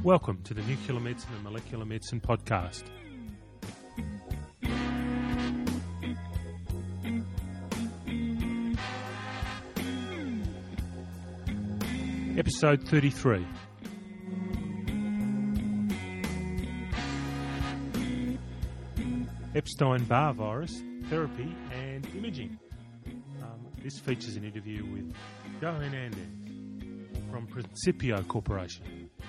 Welcome to the Nuclear Medicine and Molecular Medicine podcast. Episode 33. Epstein-Barr virus, therapy and imaging. This features an interview with Joe Hernandez from Principio Corporation.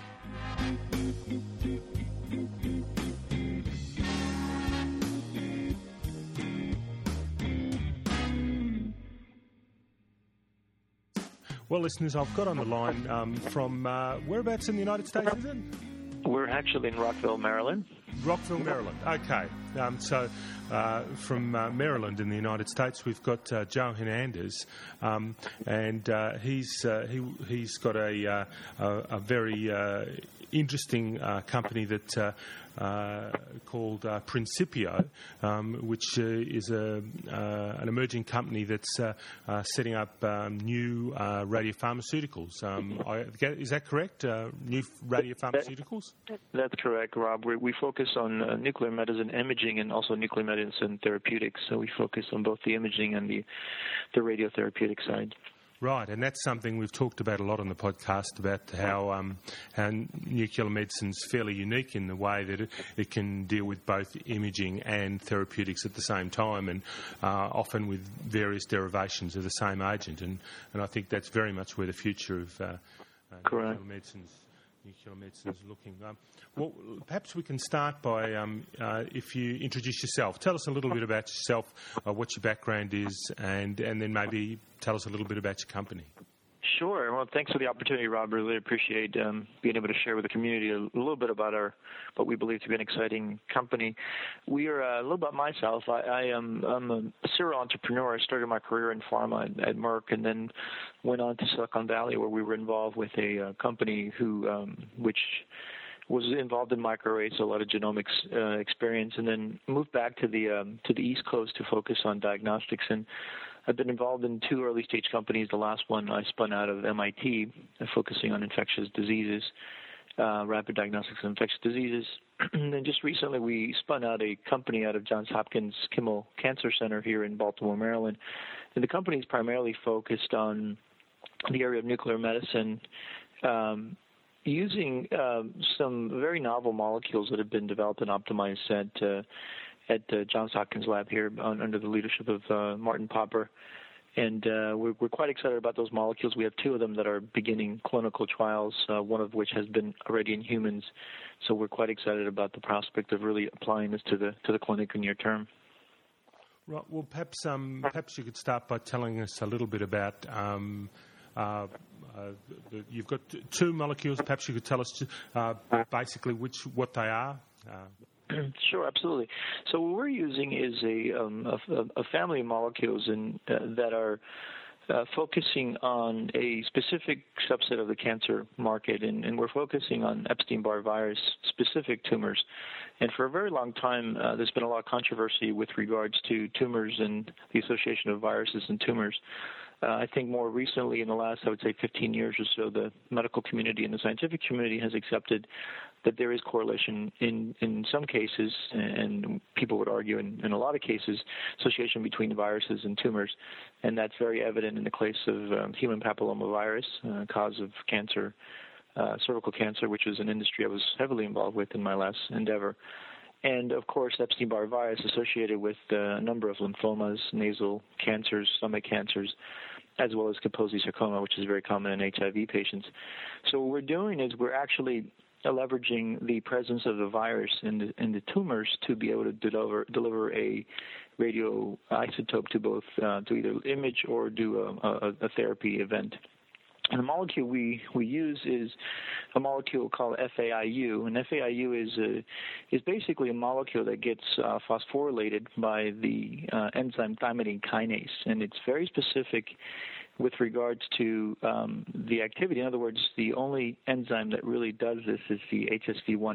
Well, listeners, I've got on the line from whereabouts in the United States is it? We're actually in Rockville, Maryland. Rockville, Maryland. Okay. So from Maryland in the United States, we've got Joe Hernandez, and he's got a very interesting company that called Principio, which is an emerging company that's setting up new radiopharmaceuticals. Is that correct? New radiopharmaceuticals? That's correct, Rob. We focus on nuclear medicine imaging and also nuclear medicine therapeutics. So we focus on both the imaging and the radiotherapeutic side. Right, and that's something we've talked about a lot on the podcast about how nuclear medicine's fairly unique in the way that it can deal with both imaging and therapeutics at the same time, and often with various derivations of the same agent. And I think that's very much where the future of nuclear medicine is looking. Well, perhaps we can start by, if you introduce yourself. Tell us a little bit about yourself, what your background is, and then maybe tell us a little bit about your company. Sure. Well, thanks for the opportunity, Rob. I really appreciate being able to share with the community a little bit about what we believe to be an exciting company. We are a little about myself. I'm a serial entrepreneur. I started my career in pharma at Merck, and then went on to Silicon Valley, where we were involved with a company which was involved in microarrays, so a lot of genomics experience, and then moved back to the East Coast to focus on diagnostics. And I've been involved in two early-stage companies. The last one I spun out of MIT, focusing on infectious diseases, rapid diagnostics of infectious diseases. And then just recently we spun out a company out of Johns Hopkins Kimmel Cancer Center here in Baltimore, Maryland. And the company is primarily focused on the area of nuclear medicine, using some very novel molecules that have been developed and optimized at Johns Hopkins lab here under the leadership of Martin Popper. And we're quite excited about those molecules. We have two of them that are beginning clinical trials, one of which has been already in humans. So we're quite excited about the prospect of really applying this to the clinic in near term. Right. Well, perhaps you could start by telling us a little bit about. You've got two molecules. Perhaps you could tell us basically what they are. Sure, absolutely. So what we're using is a family of molecules that are focusing on a specific subset of the cancer market, and we're focusing on Epstein-Barr virus-specific tumors. And for a very long time, there's been a lot of controversy with regards to tumors and the association of viruses and tumors. I think more recently, in the last, I would say, 15 years or so, the medical community and the scientific community has accepted that there is correlation in some cases, and people would argue in a lot of cases, association between viruses and tumors. And that's very evident in the case of human papillomavirus, cause of cancer, cervical cancer, which was an industry I was heavily involved with in my last endeavor. And, of course, Epstein-Barr virus associated with a number of lymphomas, nasal cancers, stomach cancers, as well as Kaposi sarcoma, which is very common in HIV patients. So what we're doing is we're actually leveraging the presence of the virus in the tumors to be able to deliver a radioisotope to both to either image or do a therapy event. And the molecule we use is a molecule called FAIU, and FAIU is basically a molecule that gets phosphorylated by the enzyme thymidine kinase, and it's very specific with regards to the activity. In other words, the only enzyme that really does this is the HSV1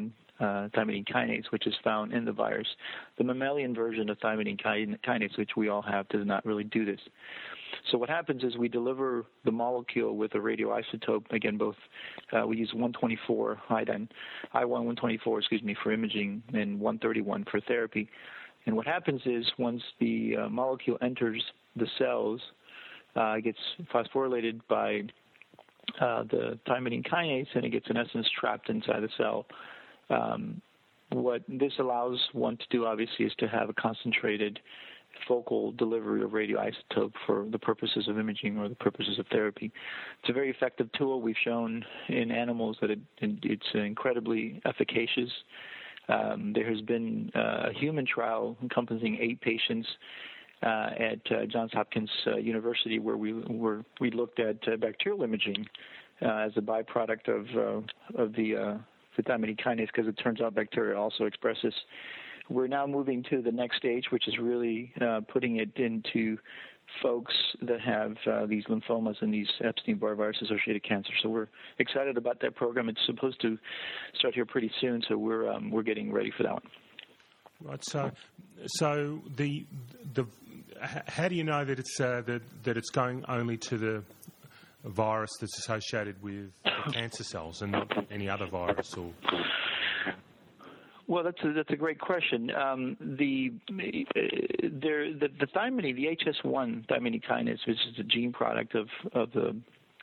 thymidine kinase, which is found in the virus. The mammalian version of thymidine kinase, which we all have, does not really do this. So what happens is we deliver the molecule with a radioisotope. Again, both we use 124 iodine, I-124, for imaging, and 131 for therapy. And what happens is once the molecule enters the cells, it gets phosphorylated by the thymidine kinase, and it gets, in essence, trapped inside the cell. What this allows one to do, obviously, is to have a concentrated focal delivery of radioisotope for the purposes of imaging or the purposes of therapy. It's a very effective tool. We've shown in animals that it's incredibly efficacious. There has been a human trial encompassing 8 patients at Johns Hopkins University where we looked at bacterial imaging as a byproduct of the thymidine kinase, because it turns out bacteria also express this. We're now moving to the next stage, which is really putting it into folks that have these lymphomas and these Epstein-Barr virus-associated cancers. So we're excited about that program. It's supposed to start here pretty soon, so we're getting ready for that one. Right. So the how do you know that it's going only to the virus that's associated with the cancer cells and not any other virus or? Well, that's a great question. The thymidine, the HS1 thymidine kinase, which is a gene product of the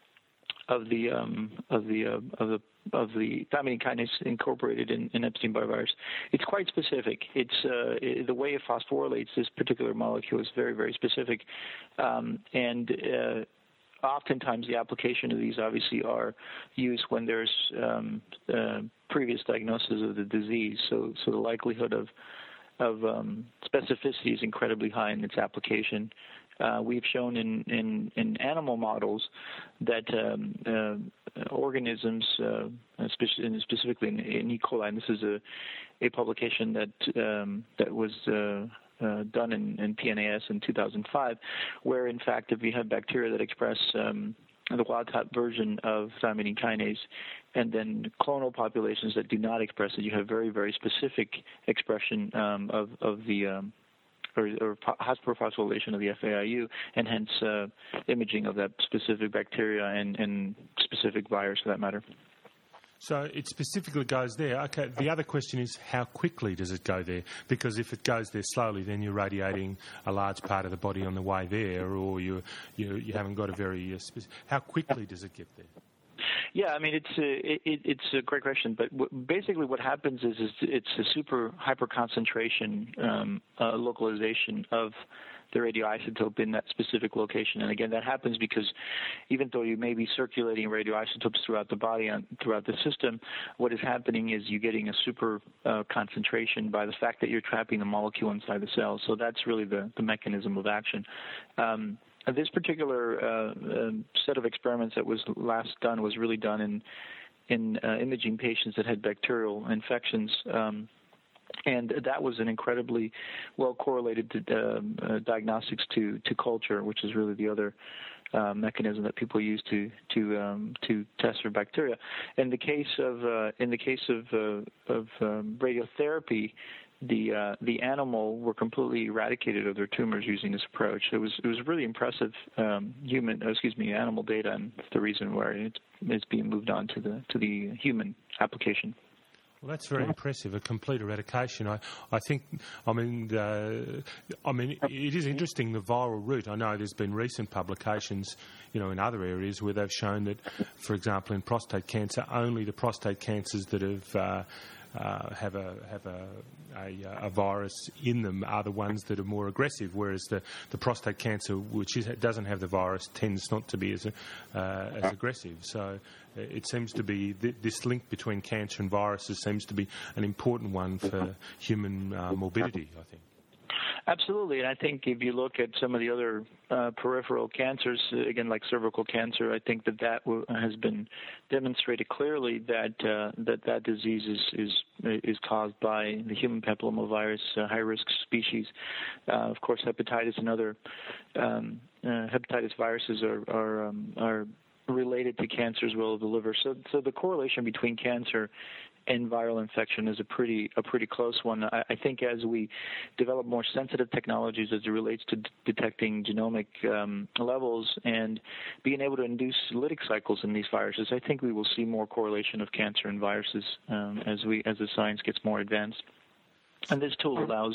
thymidine kinase incorporated in Epstein-Barr virus, it's quite specific. It's the way it phosphorylates this particular molecule is very, very specific, and oftentimes the application of these obviously are used when there's previous diagnosis of the disease. So the likelihood of specificity is incredibly high in its application. We've shown in animal models that organisms, specifically in E. coli, and this is a publication that was done in PNAS in 2005, where in fact if you have bacteria that express the wild-type version of thymidine kinase, and then clonal populations that do not express it, you have very, very specific expression of the or phosphorylation of the FAIU, and hence imaging of that specific bacteria and specific virus for that matter. So it specifically goes there. Okay. The other question is, how quickly does it go there? Because if it goes there slowly, then you're radiating a large part of the body on the way there, or you haven't got a very specific. How quickly does it get there? Yeah, I mean it's a great question, but basically what happens is it's a super hyper concentration localization of the radioisotope in that specific location. And again, that happens because even though you may be circulating radioisotopes throughout the body and throughout the system, what is happening is you're getting a super concentration by the fact that you're trapping the molecule inside the cell. So that's really the mechanism of action. This particular set of experiments that was last done was really done in imaging patients that had bacterial infections. And that was an incredibly well correlated diagnostics to culture, which is really the other mechanism that people use to test for bacteria. In the case of radiotherapy, the animal were completely eradicated of their tumors using this approach. It was really impressive animal data, and that's the reason why it's being moved on to the human application. Well, that's very impressive. A complete eradication. I mean, it is interesting, the viral route. I know there's been recent publications, in other areas where they've shown that, for example, in prostate cancer, only the prostate cancers that have a virus in them are the ones that are more aggressive, whereas the prostate cancer, which doesn't have the virus, tends not to be as aggressive. So it seems to be this link between cancer and viruses seems to be an important one for human morbidity, I think. Absolutely, and I think if you look at some of the other peripheral cancers, again, like cervical cancer, I think that has been demonstrated clearly that disease is caused by the human papillomavirus high-risk species. Of course, hepatitis and other hepatitis viruses are related to cancer as well as the liver. So the correlation between cancer and viral infection is a pretty close one. I think as we develop more sensitive technologies as it relates to detecting genomic levels and being able to induce lytic cycles in these viruses, I think we will see more correlation of cancer and viruses as the science gets more advanced. And this tool allows,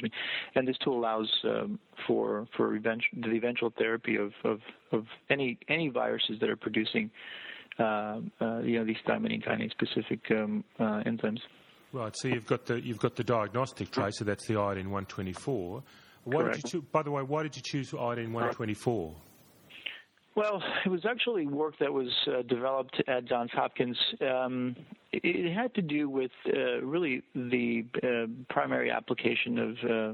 for the eventual therapy of any viruses that are producing these thymidine kinase specific enzymes. Right. So you've got the diagnostic tracer. That's the iodine 124. By the way, why did you choose iodine 124? Well, it was actually work that was developed at Johns Hopkins. It had to do with really the primary application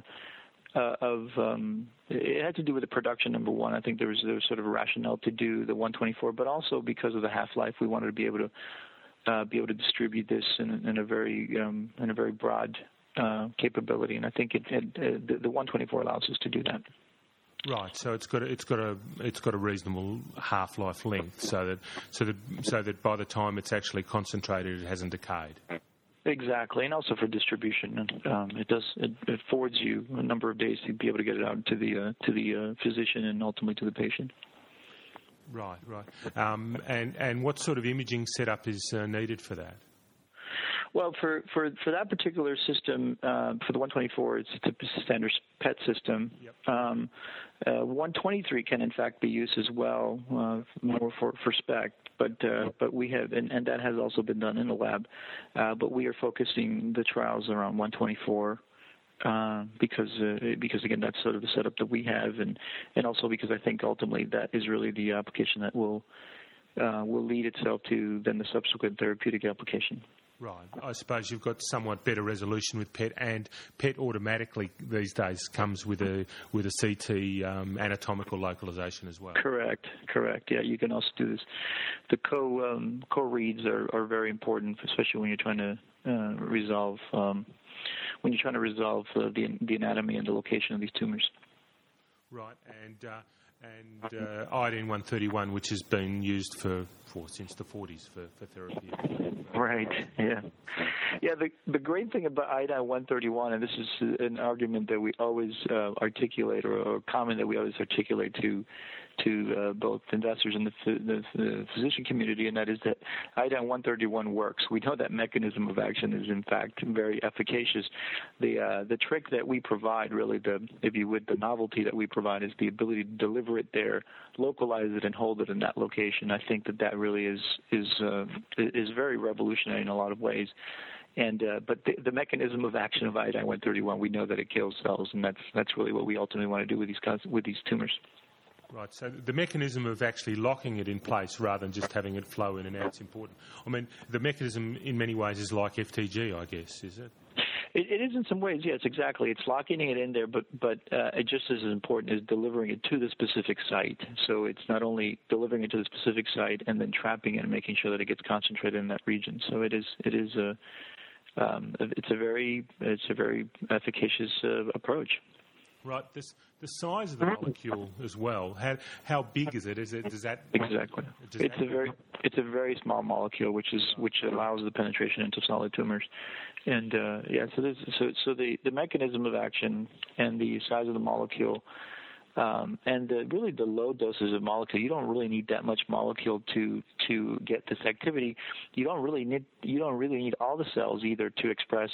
it had to do with the production, number one. I think there was sort of a rationale to do the 124, but also because of the half-life, we wanted to be able to distribute this in a very broad capability, and I think the 124 allows us to do that. Right, so it's got a reasonable half-life length, so that by the time it's actually concentrated, it hasn't decayed. Exactly, and also for distribution, it affords you a number of days to be able to get it out to the physician and ultimately to the patient. Right. And what sort of imaging setup is needed for that? Well, for that particular system, for the 124, it's a standard PET system. Yep. 123 can in fact be used as well, more for SPECT, but we have, and that has also been done in the lab. But we are focusing the trials around 124 because again that's sort of the setup that we have, and also because I think ultimately that is really the application that will lead itself to then the subsequent therapeutic application. Right. I suppose you've got somewhat better resolution with PET, and PET automatically these days comes with a CT anatomical localization as well. Correct. Yeah, you can also do this. The co-reads are very important, especially when you're trying to resolve the anatomy and the location of these tumors. Right, and iodine 131, which has been used since the 40s for therapy. Right. Yeah. The great thing about iodine 131, and this is an argument that we always articulate, or a comment that we always articulate to both investors and the physician community, and that is that iodine 131 works. We know that mechanism of action is in fact very efficacious. The trick that we provide, really, the novelty that we provide, is the ability to deliver it there, localize it, and hold it in that location. I think that really is very revolutionary in a lot of ways. But the mechanism of action of iodine 131, we know that it kills cells, and that's really what we ultimately want to do with these tumors. Right, so the mechanism of actually locking it in place rather than just having it flow in and out is important. I mean, the mechanism in many ways is like FTG, I guess, is it? It is in some ways, yes, exactly. It's locking it in there, but it just as important is delivering it to the specific site. So it's not only delivering it to the specific site and then trapping it and making sure that it gets concentrated in that region. So it's a very efficacious approach. Right. The size of the molecule as well. How big is it? Does that exactly? It's a very small molecule, which allows the penetration into solid tumors, and so the mechanism of action and the size of the molecule, and really the low doses of molecule. You don't really need that much molecule to get this activity. You don't really need all the cells either to express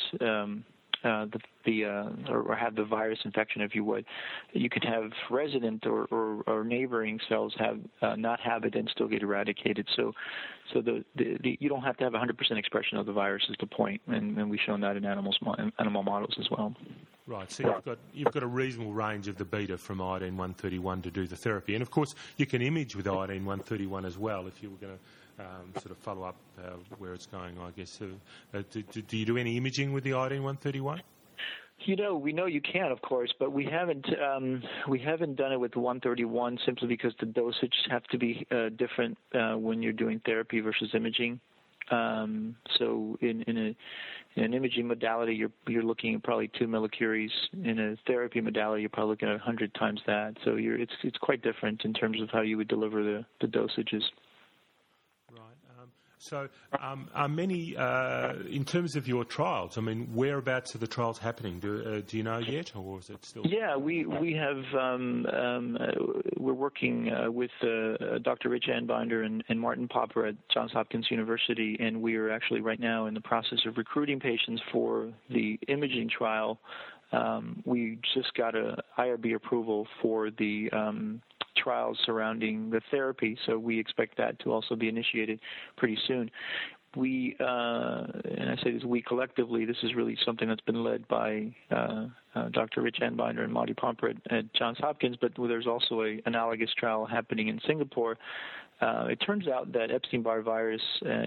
or have the virus infection, if you would. You could have resident or neighboring cells not have it and still get eradicated. So you don't have to have 100% expression of the virus is the point, and we've shown that in animal models as well. Right, so you've got a reasonable range of the beta from iodine 131 to do the therapy, and of course you can image with iodine 131 as well if you were going to sort of follow up where it's going, I guess. Do you do any imaging with the iodine 131? We know you can, of course, but we haven't done it with 131 simply because the dosage have to be different when you're doing therapy versus imaging. So in an imaging modality, you're looking at probably 2 millicuries. In a therapy modality, you're probably looking at 100 times that. So it's quite different in terms of how you would deliver the dosages. Right. So are many, in terms of your trials, I mean, whereabouts are the trials happening? Do you know yet, or is it still? Yeah, we have, we're working with Dr. Rich Anbinder and Martin Popper at Johns Hopkins University, and we are actually right now in the process of recruiting patients for the imaging trial. We just got a IRB approval for the trials surrounding the therapy, so we expect that to also be initiated pretty soon. We, and I say this we collectively, this is really something that's been led by Dr. Rich Anbinder and Marty Pomper at Johns Hopkins, but there's also an analogous trial happening in Singapore. It turns out that Epstein-Barr virus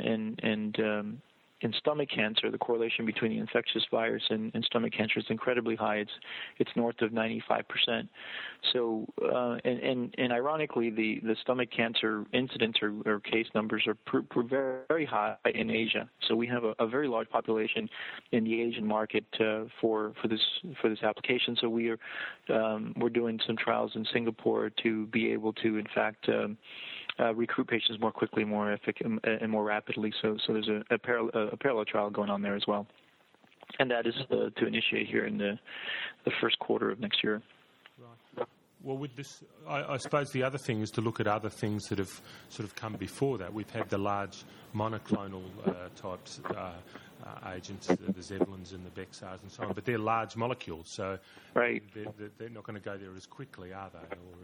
in stomach cancer, the correlation between the infectious virus and stomach cancer is incredibly high. It's north of 95%. So, and ironically, the stomach cancer incidence or case numbers are very, very high in Asia. So we have a very large population in the Asian market for this application. So we're doing some trials in Singapore to be able to, in fact, recruit patients more quickly, more and more rapidly. So there's a parallel trial going on there as well, and that is to initiate here in the first quarter of next year. Right. Well, with this, I suppose the other thing is to look at other things that have sort of come before that. We've had the large monoclonal types agents, the Zevalins and the Bexars and so on, but they're large molecules, so right. They're not going to go there as quickly, are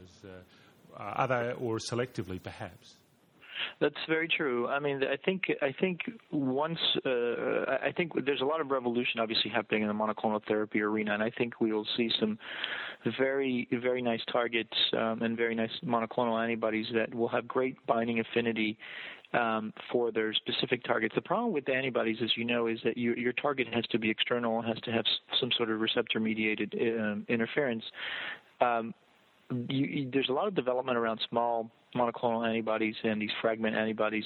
they, or selectively, perhaps? That's very true. I mean, I think once I think there's a lot of revolution obviously happening in the monoclonal therapy arena, and I think we will see some very, very nice targets and very nice monoclonal antibodies that will have great binding affinity for their specific targets. The problem with the antibodies, as you know, is that your target has to be external, has to have some sort of receptor-mediated interference. There's a lot of development around small monoclonal antibodies and these fragment antibodies.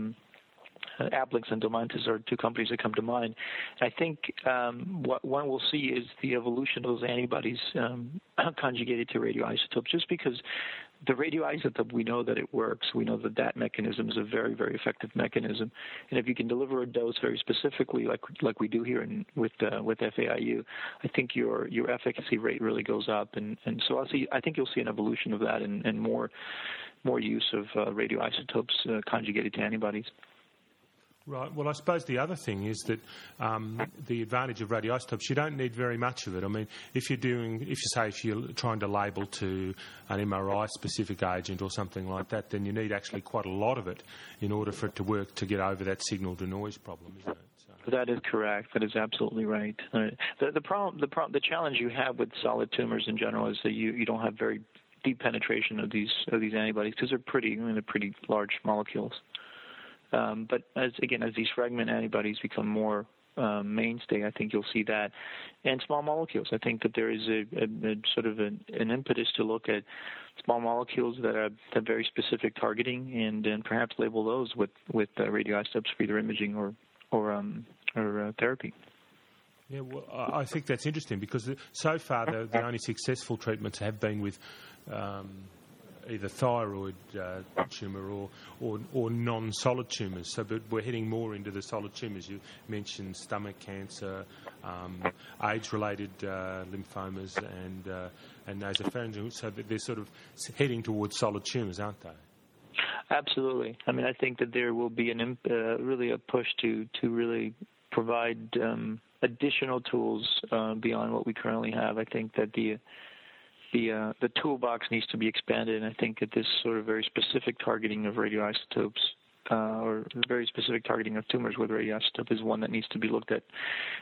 Ablix and Domantis are two companies that come to mind. I think what one will see is the evolution of those antibodies conjugated to radioisotopes, just because the radioisotope, we know that it works. We know that mechanism is a very, very effective mechanism. And if you can deliver a dose very specifically, like we do here with FAIU, I think your efficacy rate really goes up. And so I think you'll see an evolution of that and more use of radioisotopes conjugated to antibodies. Right. Well, I suppose the other thing is that the advantage of radioisotopes, you don't need very much of it. I mean, if you're trying to label to an MRI-specific agent or something like that, then you need actually quite a lot of it in order for it to work to get over that signal-to-noise problem, isn't it? So. That is correct. That is absolutely right. The challenge you have with solid tumors in general is that you don't have very deep penetration of these antibodies because they're pretty large molecules. But as these fragment antibodies become more mainstay, I think you'll see that. And small molecules. I think that there is a sort of an impetus to look at small molecules that have very specific targeting and perhaps label those with radioisotopes for either imaging or therapy. Yeah, well, I think that's interesting because so far the only successful treatments have been with either thyroid tumour or non-solid tumours. So, but we're heading more into the solid tumours. You mentioned stomach cancer, age-related lymphomas, and nasopharyngeal. So they're sort of heading towards solid tumours, aren't they? Absolutely. I mean, I think that there will be really a push to really provide additional tools beyond what we currently have. I think that the toolbox needs to be expanded, and I think that this sort of very specific targeting of radioisotopes or very specific targeting of tumors with radioisotope is one that needs to be looked at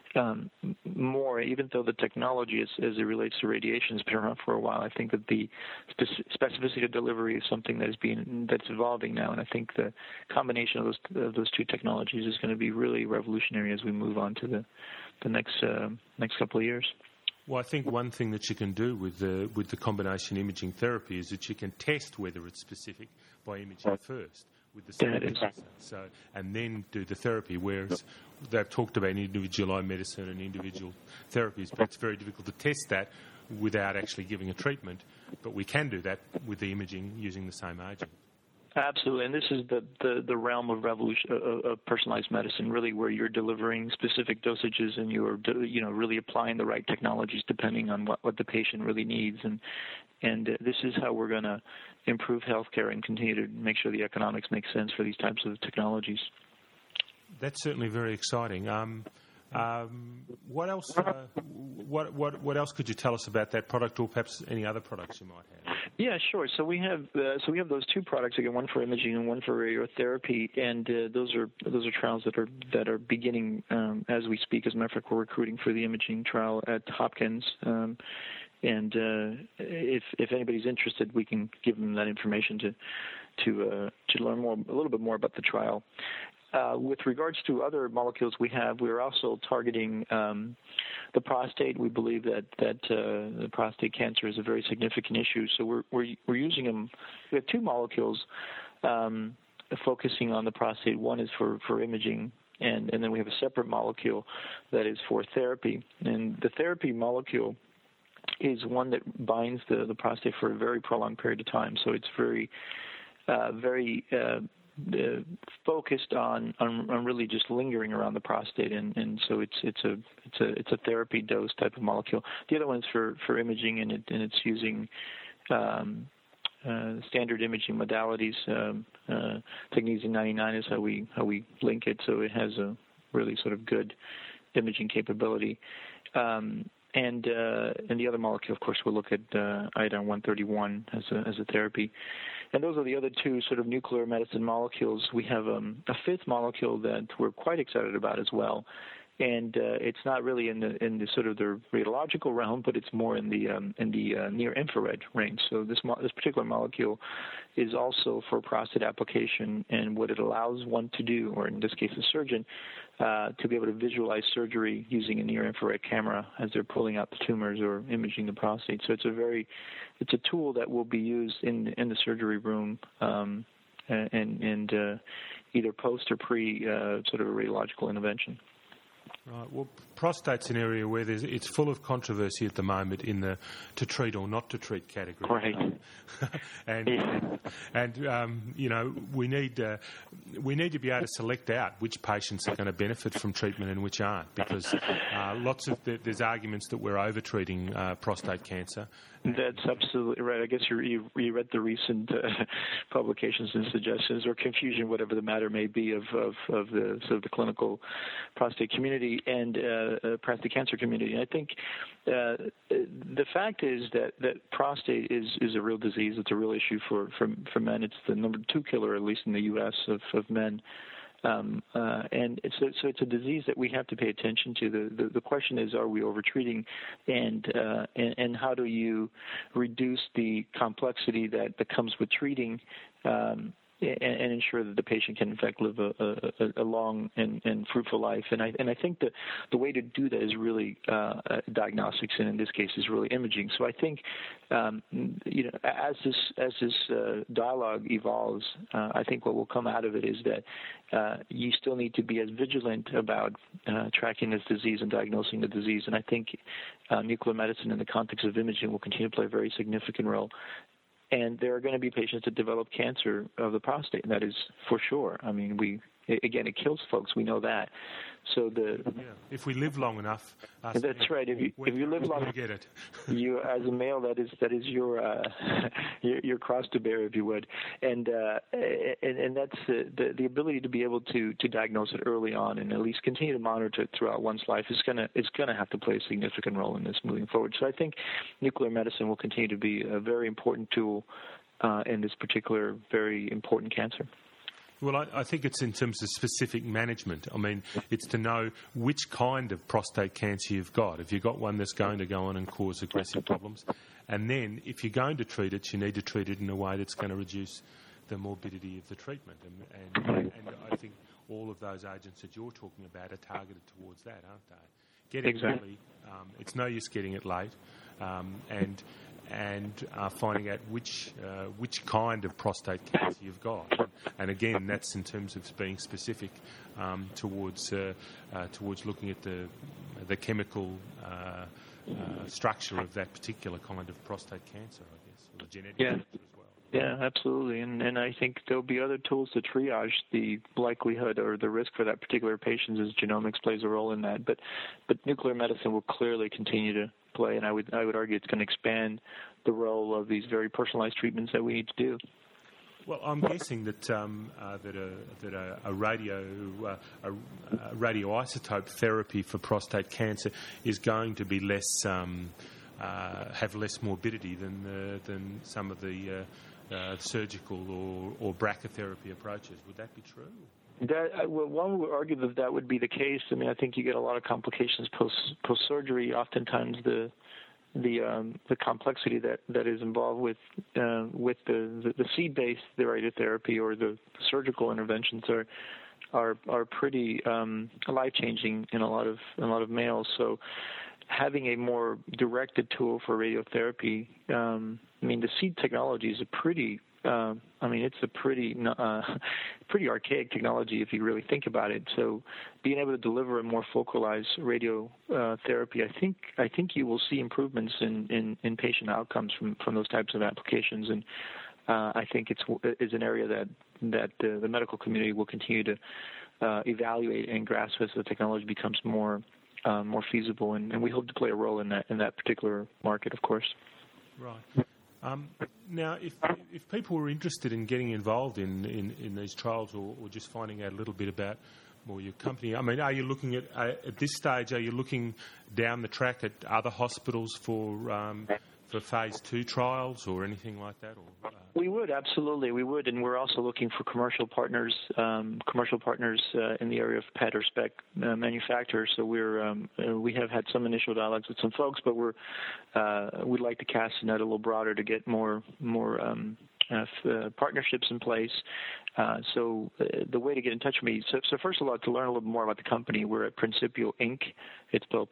more, even though the technology as it relates to radiation has been around for a while. I think that the specificity of delivery is something that's evolving now, and I think the combination of those two technologies is going to be really revolutionary as we move on to the next couple of years. Well, I think one thing that you can do with the combination imaging therapy is that you can test whether it's specific by imaging first with the sensor, and then do the therapy. Whereas they've talked about individualized medicine and individual therapies, but it's very difficult to test that without actually giving a treatment. But we can do that with the imaging using the same agent. Absolutely, and this is the realm of revolution of personalized medicine, really, where you're delivering specific dosages and you're really applying the right technologies depending on what the patient really needs, and this is how we're going to improve healthcare and continue to make sure the economics make sense for these types of technologies. That's certainly very exciting. What else? What else could you tell us about that product, or perhaps any other products you might have? Yeah, sure. So we have those two products again, one for imaging and one for radiotherapy, and those are trials that are beginning as we speak. As a matter of fact, we're recruiting for the imaging trial at Hopkins. And if anybody's interested, we can give them that information to learn a little bit more about the trial. With regards to other molecules we're also targeting the prostate. We believe that the prostate cancer is a very significant issue. So we're using them. We have two molecules focusing on the prostate. One is for imaging, and then we have a separate molecule that is for therapy. And the therapy molecule is one that binds the prostate for a very prolonged period of time. So it's very focused on really just lingering around the prostate, and so it's a therapy dose type of molecule. The other one's for imaging, and it's using standard imaging modalities. Technetium-99 is how we link it, so it has a really sort of good imaging capability. And the other molecule, of course, we'll look at iodine-131 as a therapy. And those are the other two sort of nuclear medicine molecules. We have a fifth molecule that we're quite excited about as well. And it's not really in the sort of the radiological realm, but it's more in the near infrared range. So this particular molecule is also for prostate application, and what it allows one to do, or in this case a surgeon, to be able to visualize surgery using a near infrared camera as they're pulling out the tumors or imaging the prostate. So it's a tool that will be used in the surgery room and either post or pre sort of a radiological intervention. Right. Well, prostate's an area where it's full of controversy at the moment in the to treat or not to treat category. Right. And we need to be able to select out which patients are going to benefit from treatment and which aren't, because there's arguments that we're over-treating prostate cancer. That's absolutely right. I guess you read the recent publications and suggestions or confusion, whatever the matter may be, of the sort of the clinical prostate community and prostate cancer community. And I think the fact is that prostate is a real disease. It's a real issue for men. It's the number 2 killer, at least in the U.S., of men. And so it's a disease that we have to pay attention to. The question is, are we overtreating, and how do you reduce the complexity that comes with treating, and ensure that the patient can in fact live a long and fruitful life. And I think that the way to do that is really diagnostics, and in this case is really imaging. So I think as this dialogue evolves, I think what will come out of it is that you still need to be as vigilant about tracking this disease and diagnosing the disease. And I think nuclear medicine in the context of imaging will continue to play a very significant role. And there are going to be patients that develop cancer of the prostate, and that is for sure. I mean, it kills folks. We know that. So if we live long enough, that's right. If you live long enough, get it. You, as a male, that is your cross to bear, if you would, and that's the ability to be able to diagnose it early on and at least continue to monitor it throughout one's life is gonna have to play a significant role in this moving forward. So I think nuclear medicine will continue to be a very important tool in this particular very important cancer. Well, I think it's in terms of specific management. I mean, it's to know which kind of prostate cancer you've got. If you've got one that's going to go on and cause aggressive problems, and then if you're going to treat it, you need to treat it in a way that's going to reduce the morbidity of the treatment. And I think all of those agents that you're talking about are targeted towards that, aren't they? Get it early. It's no use getting it late, and finding out which kind of prostate cancer you've got. And again, that's in terms of being specific towards looking at the chemical structure of that particular kind of prostate cancer, I guess, or the genetic cancer as well. Yeah, absolutely. And I think there'll be other tools to triage the likelihood or the risk for that particular patient, as genomics plays a role in that. But nuclear medicine will clearly continue to play, and I would argue it's going to expand the role of these very personalized treatments that we need to do. Well, I'm guessing that a radioisotope therapy for prostate cancer is going to be less have less morbidity than some of the surgical or brachytherapy approaches. Would that be true? One would argue that would be the case. I mean, I think you get a lot of complications post surgery. Oftentimes, the complexity that is involved with the seed-based radiotherapy or the surgical interventions are pretty life-changing in a lot of males. So having a more directed tool for radiotherapy, I mean, the seed technology is a pretty it's a pretty archaic technology if you really think about it. So being able to deliver a more focalized radiotherapy, I think you will see improvements in patient outcomes from those types of applications. And I think it's an area that the medical community will continue to evaluate and grasp as the technology becomes more feasible. And we hope to play a role in that particular market, of course. Right. Now, if people were interested in getting involved in these trials or just finding out a little bit about your company, I mean, are you looking at this stage? Are you looking down the track at other hospitals for phase 2 trials or anything like that? Or, We would, absolutely, we would, and we're also looking for commercial partners in the area of PET or SPEC manufacturers. So we have had some initial dialogues with some folks, but we'd like to cast the net a little broader to get more partnerships in place. So the way to get in touch with me, so first of all, to learn a little bit more about the company, we're at Principio Inc. It's spelled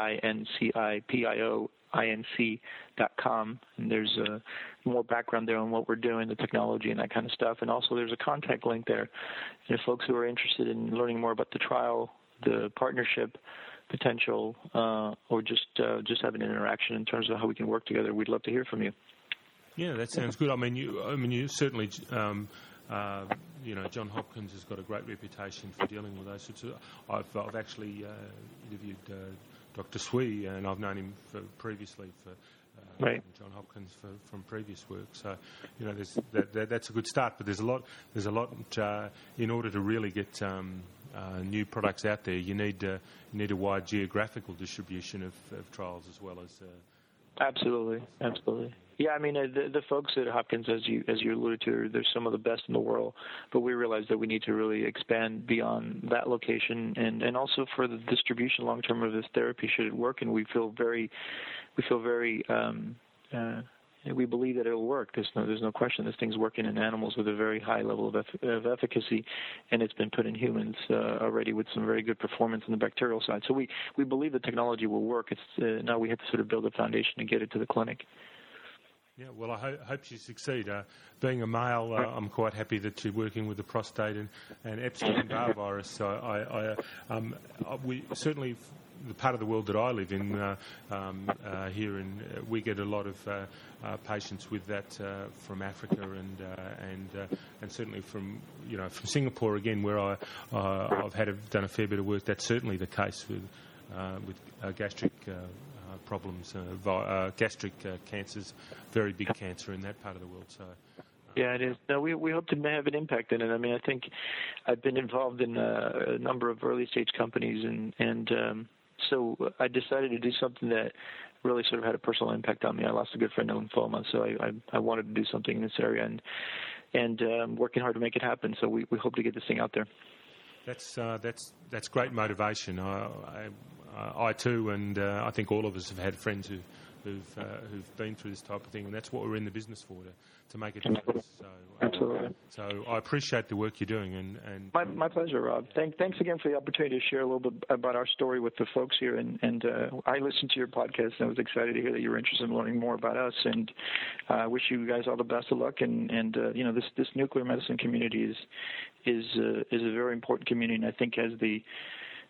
PRINCIPIOINC.com, and there's more background there on what we're doing, the technology and that kind of stuff. And also there's a contact link there. And if folks who are interested in learning more about the trial, the partnership potential, or just having an interaction in terms of how we can work together, we'd love to hear from you. Yeah, that sounds good. I mean, you certainly, John Hopkins has got a great reputation for dealing with those sorts of. I've actually interviewed Dr. Swee, and I've known him previously for right. John Hopkins from previous work. So, that's a good start. But there's a lot. In order to really get new products out there, you need a wide geographical distribution of trials as well as. Absolutely. Yeah, I mean, the folks at Hopkins, as you alluded to, they're some of the best in the world. But we realize that we need to really expand beyond that location, and also for the distribution long term of this therapy, should it work. And we believe that it'll work. There's no question. This thing's working in animals with a very high level of efficacy, and it's been put in humans already with some very good performance on the bacterial side. So we believe the technology will work. It's now we have to sort of build a foundation and get it to the clinic. Yeah, well, I hope you succeed. Being a male, I'm quite happy that you're working with the prostate and Epstein-Barr virus. So we certainly, the part of the world that I live in here, we get a lot of patients with that from Africa and certainly from Singapore again, where I've done a fair bit of work. That's certainly the case with gastric problems, gastric cancers, very big cancer in that part of the world. So. Yeah, it is. No, we hope to have an impact in it. I mean, I think I've been involved in a number of early stage companies, and so I decided to do something that really sort of had a personal impact on me. I lost a good friend to lymphoma, so I wanted to do something in this area, and working hard to make it happen. So we hope to get this thing out there. That's great motivation. I too, and I think all of us have had friends who've been through this type of thing, and that's what we're in the business for, to make a difference. So, absolutely. So I appreciate the work you're doing, and my pleasure, Rob. Thanks again for the opportunity to share a little bit about our story with the folks here. And I listened to your podcast, and I was excited to hear that you were interested in learning more about us. And I wish you guys all the best of luck. And this nuclear medicine community is a very important community, and I think as the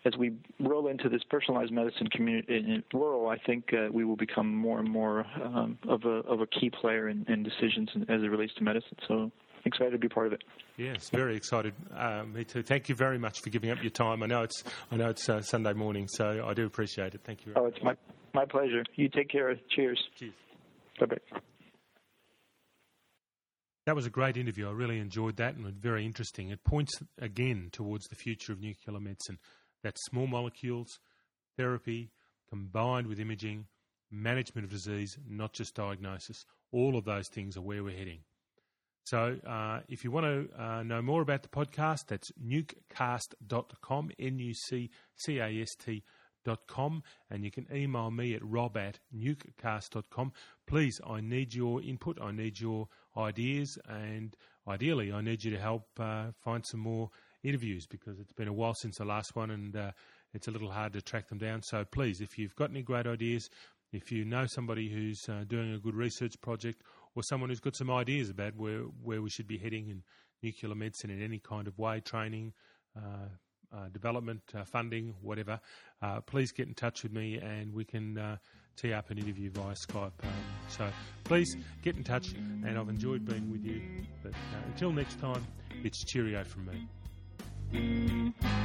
as we roll into this personalized medicine community world, I think we will become more and more of a key player in decisions as it relates to medicine. So excited to be part of it. Yes, very excited. Me too. Thank you very much for giving up your time. I know it's Sunday morning, so I do appreciate it. Thank you. It's my pleasure. You take care. Cheers. Cheers. Bye-bye. That was a great interview. I really enjoyed that, and it was very interesting. It points again towards the future of nuclear medicine. That's small molecules, therapy, combined with imaging, management of disease, not just diagnosis. All of those things are where we're heading. So if you want to know more about the podcast, that's nucecast.com, nuccast.com, and you can email me at rob@nucecast.com. Please, I need your input, I need your ideas, and ideally I need you to help find some more interviews, because it's been a while since the last one, and it's a little hard to track them down. So please, if you've got any great ideas, if you know somebody who's doing a good research project, or someone who's got some ideas about where we should be heading in nuclear medicine in any kind of way, training, development, funding, whatever, please get in touch with me and we can tee up an interview via Skype. So please get in touch, and I've enjoyed being with you. But until next time, it's cheerio from me.